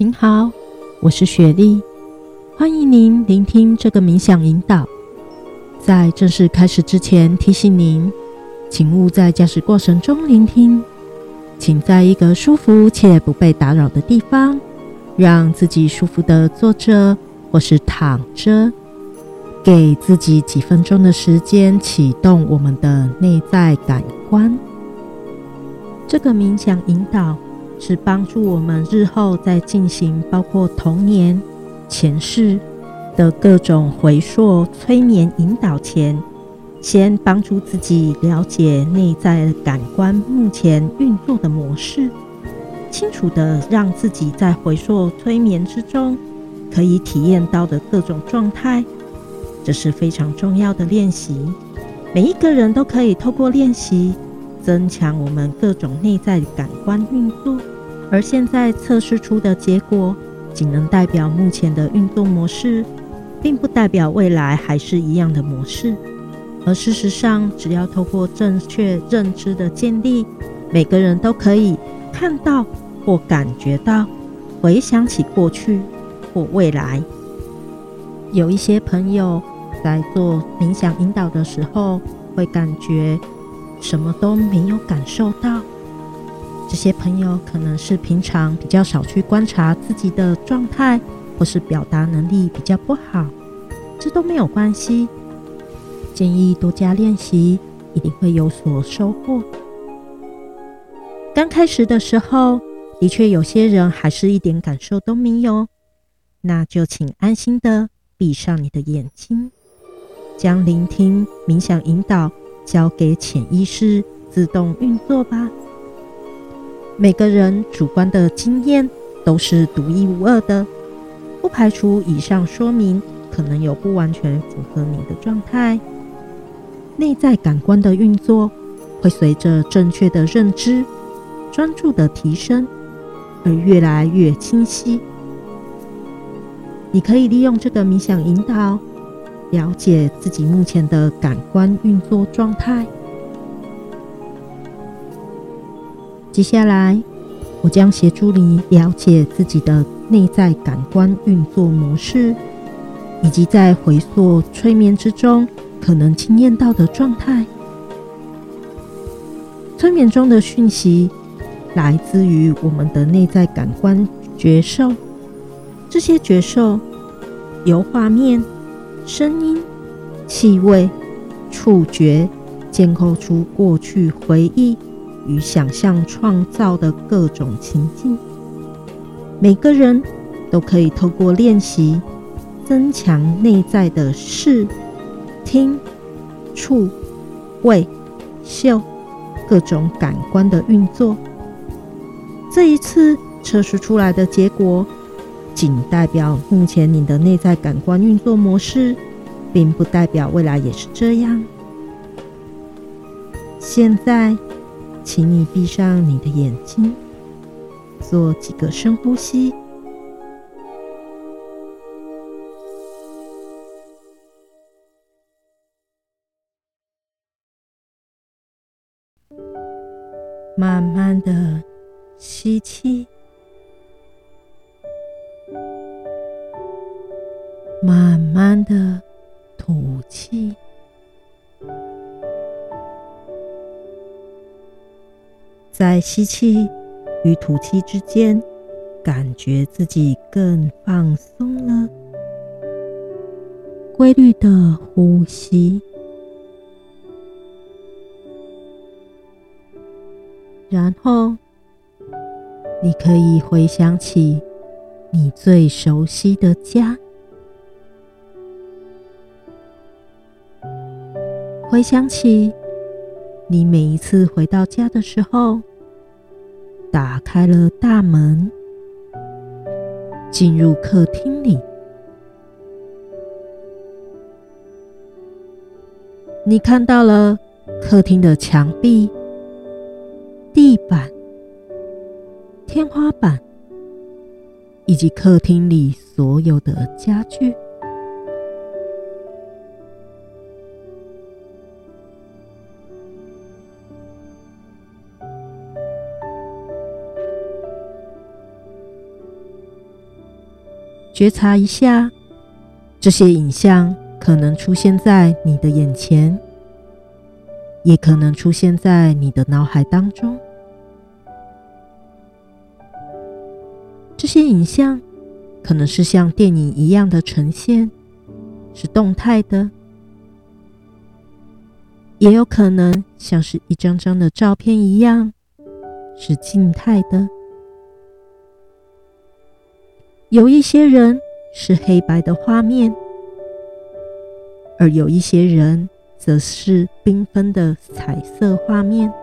您好，我是雪莉，欢迎您聆听这个冥想引导。在正式开始之前，提醒您，请勿在驾驶过程中聆听，请在一个舒服且不被打扰的地方，让自己舒服地坐着或是躺着，给自己几分钟的时间启动我们的内在感官。这个冥想引导是帮助我们日后在进行包括童年、前世的各种回溯催眠引导前，先帮助自己了解内在感官目前运作的模式，清楚地让自己在回溯催眠之中可以体验到的各种状态。这是非常重要的练习，每一个人都可以透过练习增强我们各种内在感官运作，而现在测试出的结果仅能代表目前的运作模式，并不代表未来还是一样的模式。而事实上，只要透过正确认知的建立，每个人都可以看到或感觉到，回想起过去或未来。有一些朋友在做冥想引导的时候，会感觉什么都没有感受到。这些朋友可能是平常比较少去观察自己的状态，或是表达能力比较不好，这都没有关系。建议多加练习，一定会有所收获。刚开始的时候，的确有些人还是一点感受都没有，那就请安心的闭上你的眼睛，将聆听冥想引导交给潜意识自动运作吧。每个人主观的经验都是独一无二的，不排除以上说明可能有不完全符合你的状态。内在感官的运作会随着正确的认知、专注的提升而越来越清晰。你可以利用这个冥想引导，了解自己目前的感官运作状态。接下来，我将协助你了解自己的内在感官运作模式，以及在回溯催眠之中可能经验到的状态。催眠中的讯息来自于我们的内在感官觉受，这些觉受由画面、声音、气味、触觉建构出过去回忆与想象创造的各种情境。每个人都可以透过练习增强内在的视、听、触、味、嗅各种感官的运作。这一次测试出来的结果仅代表目前你的内在感官运作模式，并不代表未来也是这样。现在请你闭上你的眼睛，做几个深呼吸。慢慢的吸气，慢慢的吐气。在吸气与吐气之间，感觉自己更放松了。规律的呼吸，然后你可以回想起你最熟悉的家，回想起你每一次回到家的时候，打开了大门，进入客厅里。你看到了客厅的墙壁、地板、天花板，以及客厅里所有的家具。 觉察一下，这些影像可能出现在你的眼前，也可能出现在你的脑海当中。这些影像可能是像电影一样的呈现，是动态的，也有可能像是一张张的照片一样，是静态的。有一些人是黑白的画面，而有一些人则是缤纷的彩色画面。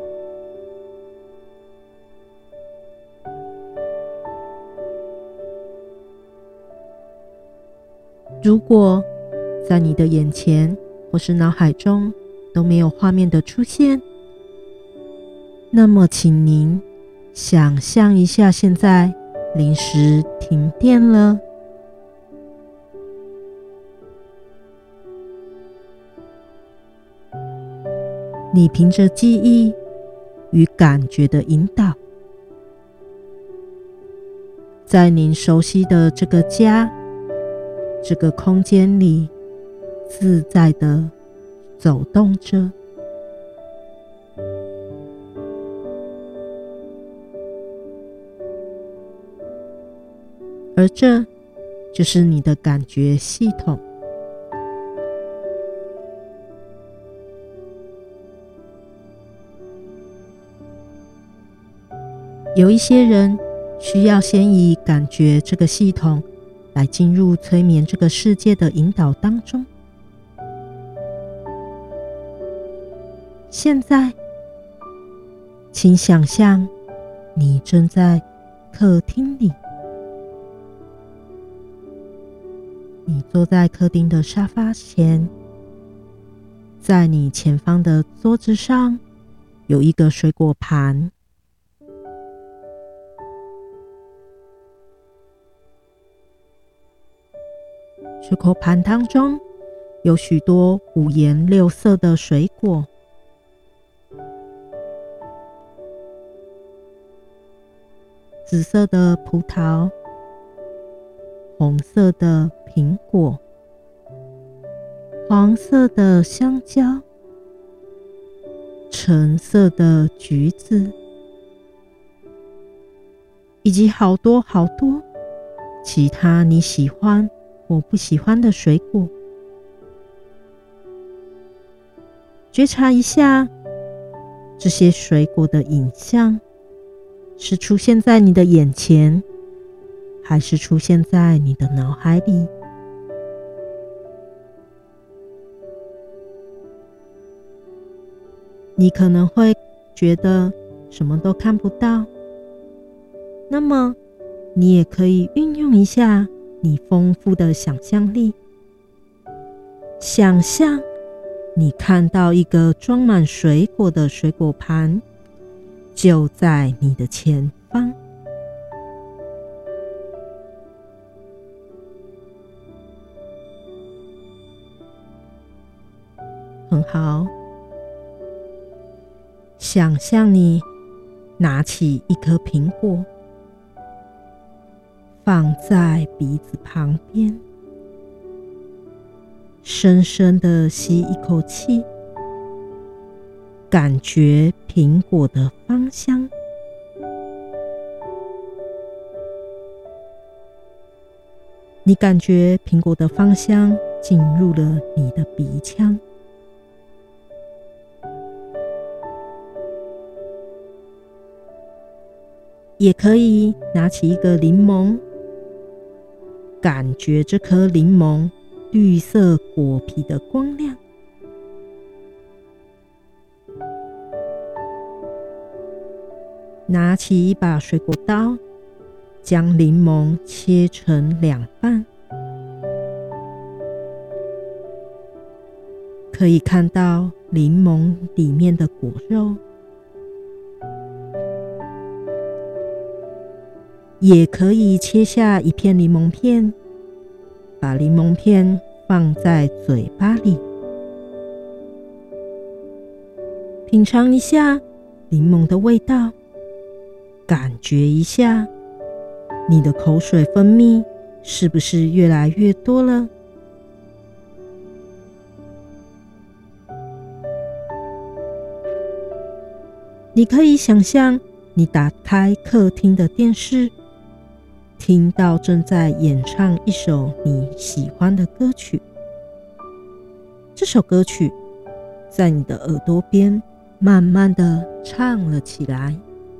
如果在你的眼前或是脑海中都没有画面的出现，那么请您想象一下，现在临时停电了，你凭着记忆与感觉的引导，在您熟悉的这个家、这个空间里自在地走动着。而这就是你的感觉系统。有一些人需要先以感觉这个系统来进入催眠这个世界的引导当中。现在，请想象你正在客厅里，你坐在客厅的沙发前，在你前方的桌子上有一个水果盘，水果盘当中有许多五颜六色的水果，紫色的葡萄，红色的苹果，黄色的香蕉，橙色的橘子，以及好多好多其他你喜欢或不喜欢的水果。觉察一下这些水果的影像，是出现在你的眼前，还是出现在你的脑海里？你可能会觉得什么都看不到，那么你也可以运用一下你丰富的想象力，想象你看到一个装满水果的水果盘，就在你的前方。很好，想象你拿起一颗苹果，放在鼻子旁边，深深地吸一口气，感觉苹果的芳香。你感觉苹果的芳香进入了你的鼻腔。也可以拿起一个柠檬，感觉这颗柠檬绿色果皮的光亮。拿起一把水果刀，将柠檬切成两半，可以看到柠檬里面的果肉。也可以切下一片柠檬片，把柠檬片放在嘴巴里，品尝一下柠檬的味道，感觉一下你的口水分泌是不是越来越多了？你可以想象，你打开客厅的电视，听到正在演唱一首你喜欢的歌曲。这首歌曲在你的耳朵边慢慢地唱了起来。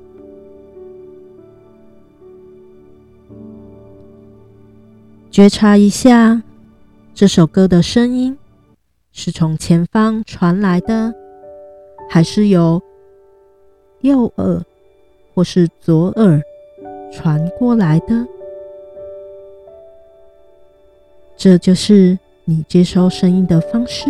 觉察一下，这首歌的声音是从前方传来的，还是由右耳或是左耳传过来的？这就是你接收声音的方式。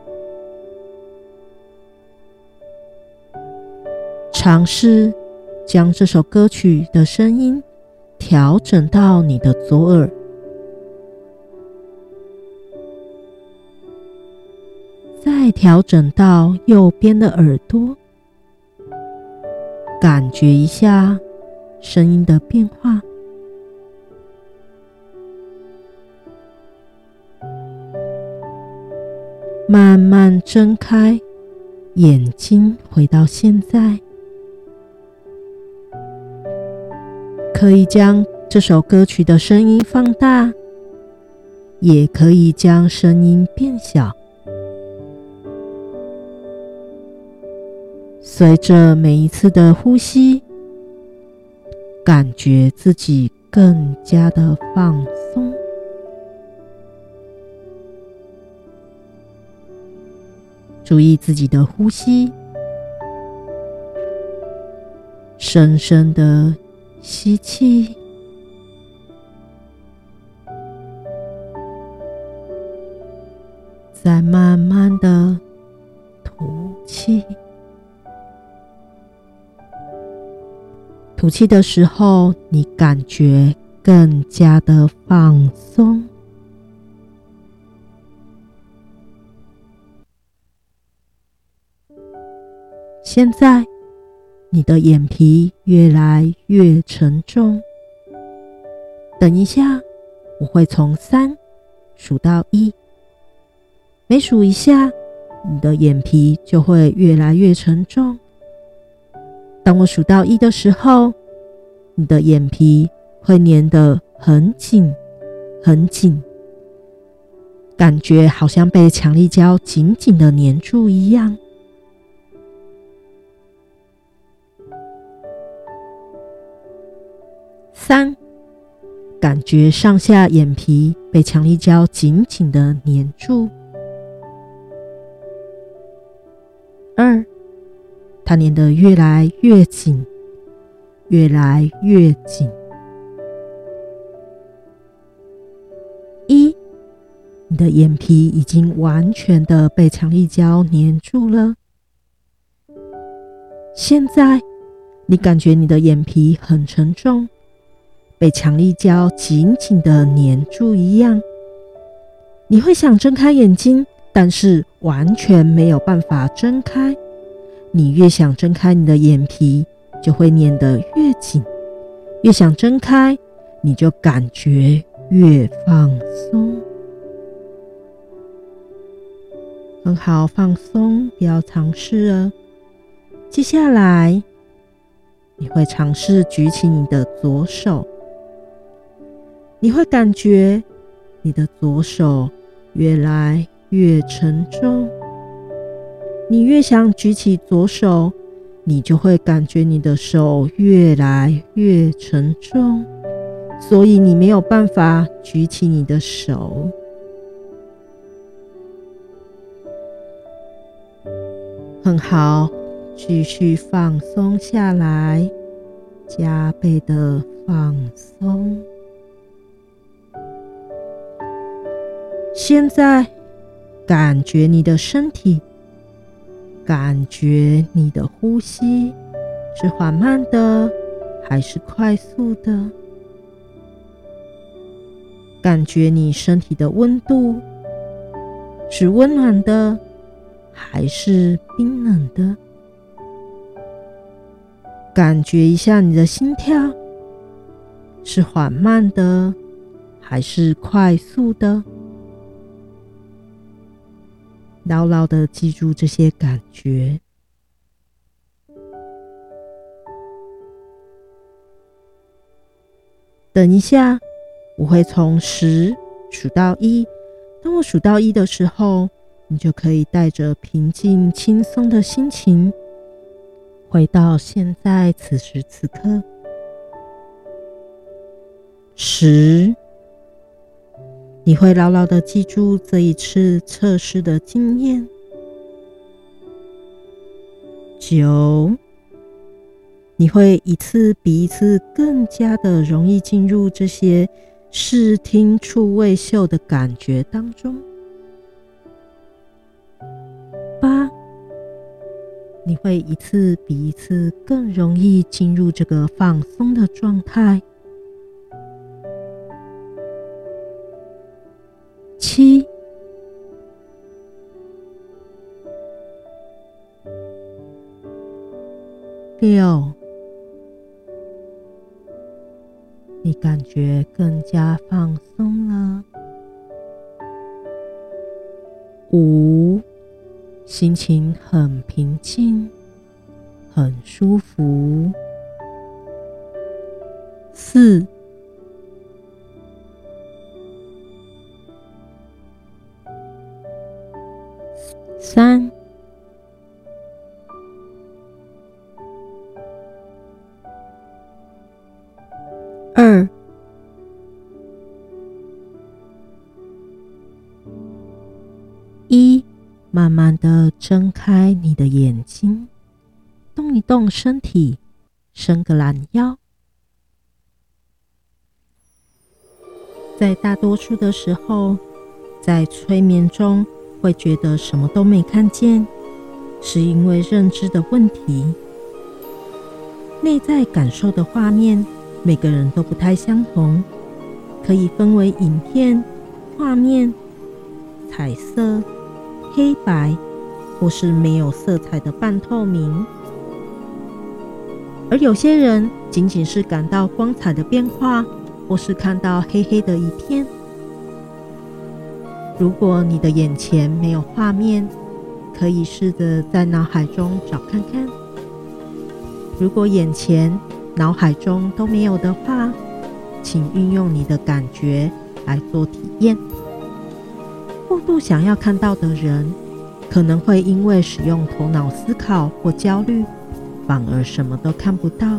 尝试将这首歌曲的声音调整到你的左耳，再调整到右边的耳朵，感觉一下声音的变化。慢慢睁开眼睛，回到现在。可以将这首歌曲的声音放大，也可以将声音变小。随着每一次的呼吸，感觉自己更加的放松。注意自己的呼吸，深深的吸气，再慢慢的吐气。吐气的时候，你感觉更加的放松。现在，你的眼皮越来越沉重。等一下，我会从3数到1，每数一下，你的眼皮就会越来越沉重。当我数到1的时候，你的眼皮会粘得很紧很紧，感觉好像被强力胶紧紧的粘住一样。3，感觉上下眼皮被强力胶紧紧的粘住。2，它粘得越来越紧，越来越紧。1，你的眼皮已经完全的被强力胶粘住了。现在，你感觉你的眼皮很沉重，被强力胶紧紧的粘住一样。你会想睁开眼睛，但是完全没有办法睁开。你越想睁开你的眼皮，就会粘得越紧，越想睁开，你就感觉越放松。很好，放松，不要尝试了。接下来，你会尝试举起你的左手，你会感觉你的左手越来越沉重。你越想举起左手，你就会感觉你的手越来越沉重，所以你没有办法举起你的手。很好，继续放松下来，加倍的放松。现在，感觉你的身体，感觉你的呼吸是缓慢的还是快速的？感觉你身体的温度是温暖的还是冰冷的？感觉一下你的心跳是缓慢的还是快速的？牢牢的记住这些感觉。等一下，我会从10数到1。当我数到1的时候，你就可以带着平静轻松的心情回到现在此时此刻。10，你会牢牢的记住这一次测试的经验。9，你会一次比一次更加的容易进入这些视听触味嗅的感觉当中。8，你会一次比一次更容易进入这个放松的状态。7，6，你感觉更加放松了。5，心情很平静，很舒服。4，3，2，1，慢慢的睁开你的眼睛，动一动身体，伸个懒腰。在大多数的时候，在催眠中会觉得什么都没看见，是因为认知的问题。内在感受的画面，每个人都不太相同，可以分为影片、画面、彩色、黑白，或是没有色彩的半透明。而有些人仅仅是感到光彩的变化，或是看到黑黑的一片。如果你的眼前没有画面，可以试着在脑海中找看看。如果眼前、脑海中都没有的话，请运用你的感觉来做体验。过度想要看到的人，可能会因为使用头脑思考或焦虑，反而什么都看不到。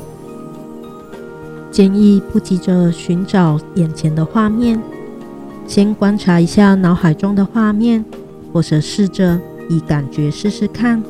建议不急着寻找眼前的画面，先观察一下脑海中的画面，或者试着以感觉试试看。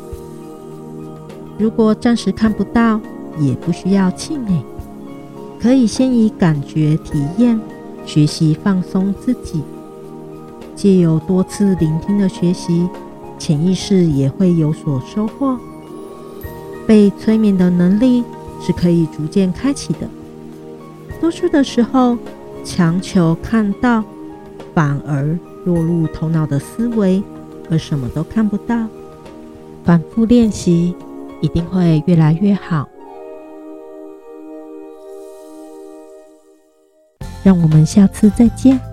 如果暂时看不到，也不需要气馁，可以先以感觉体验，学习放松自己。借由多次聆听的学习，潜意识也会有所收获。被催眠的能力是可以逐渐开启的。多数的时候，强求看到，反而落入头脑的思维，而什么都看不到。反复练习，一定会越来越好。让我们下次再见。